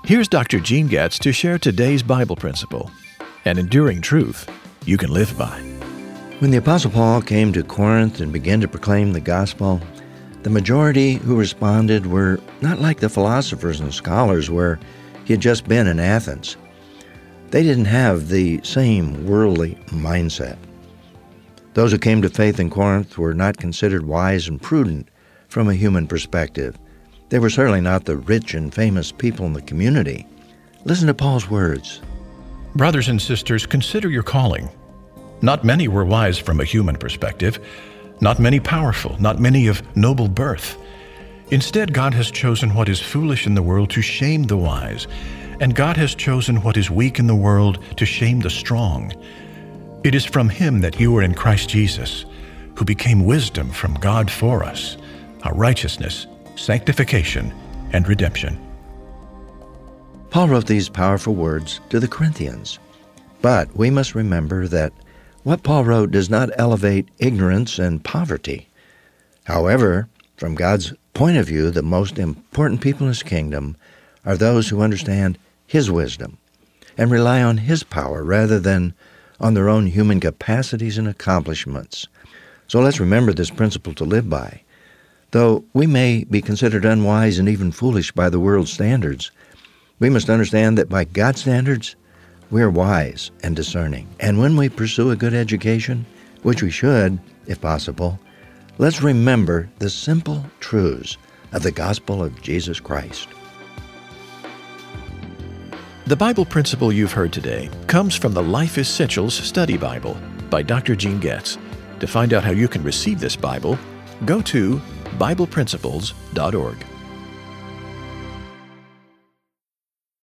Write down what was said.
Here's Dr. Gene Getz to share today's Bible principle, an enduring truth you can live by. When the Apostle Paul came to Corinth and began to proclaim the gospel, the majority who responded were not like the philosophers and scholars where he had just been in Athens. They didn't have the same worldly mindset. Those who came to faith in Corinth were not considered wise and prudent from a human perspective. They were certainly not the rich and famous people in the community. Listen to Paul's words. Brothers and sisters, consider your calling. Not many were wise from a human perspective, not many powerful, not many of noble birth. Instead, God has chosen what is foolish in the world to shame the wise, and God has chosen what is weak in the world to shame the strong. It is from Him that you are in Christ Jesus, who became wisdom from God for us, our righteousness, sanctification, and redemption. Paul wrote these powerful words to the Corinthians. But we must remember that what Paul wrote does not elevate ignorance and poverty. However, from God's point of view, the most important people in His kingdom are those who understand His wisdom and rely on His power rather than on their own human capacities and accomplishments. So let's remember this principle to live by. Though we may be considered unwise and even foolish by the world's standards, we must understand that by God's standards, we are wise and discerning. And when we pursue a good education, which we should, if possible, let's remember the simple truths of the gospel of Jesus Christ. The Bible principle you've heard today comes from the Life Essentials Study Bible by Dr. Gene Getz. To find out how you can receive this Bible, go to BiblePrinciples.org.